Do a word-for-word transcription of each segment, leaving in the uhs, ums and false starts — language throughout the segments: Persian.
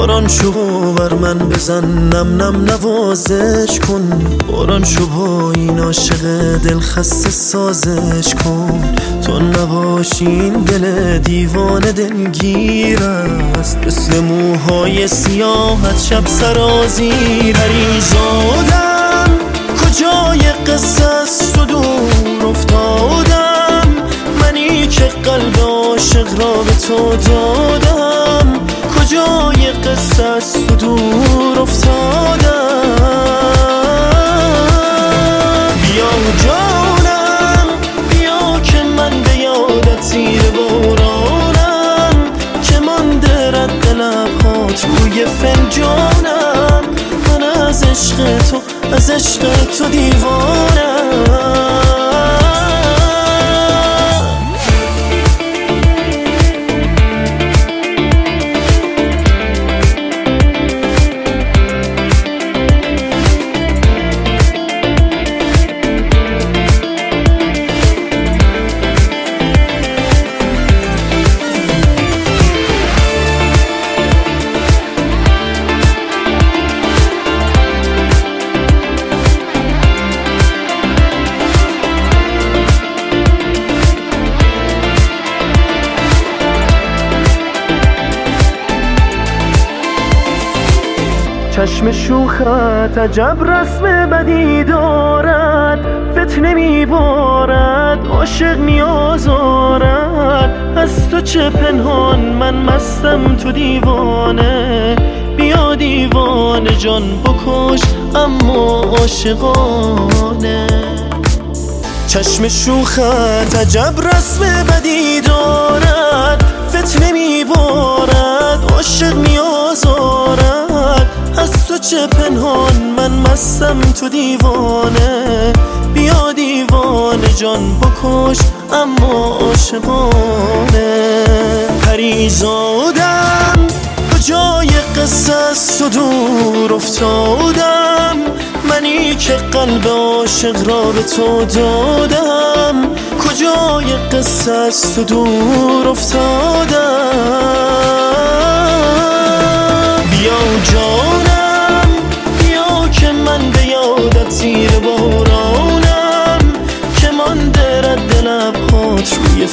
باران شو بر من بزن، نم نم نوازش کن. باران شو با این عاشق دل خسته سازش کن. تو نباشی این دل دیوانه دلگیر است، مثل موهای سیاحت شب سرازیر. پریزادم کجای قصه است و دور افتادم، منی که قلب عاشق را به تو دادم. کجای قصه است و دور افتادم. بیا جانم بیا که من به یادت زیر بارانم، که مانده رد لبهات روی فنجانم. من از عشق تو از عشق تو دیوانم. چشم شوخت عجب رسم بدی دارد، فتنه میبارد عاشق میآزارد. از تو چه پنهان من مستم تو دیوانه، بیا دیوانه جان بکش اما عاشقانه. چشم شوخت عجب رسم بدی دارد، فتنه میبارد عاشق میآزارد. از تو چه پنهان من مستم تو دیوانه، بیا دیوانه جان بکش اما عاشقانه. پریزادم کجای قصه است و دور افتادم، منی که قلب عاشق را به تو دادم. کجای قصه است و دور افتادم. بیا جانم بیا که من به یادت زیر بارانم، که مانده رد لبهات روی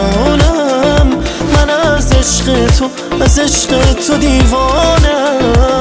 فنجانم. من از عشق تو از عشق تو دیوانم.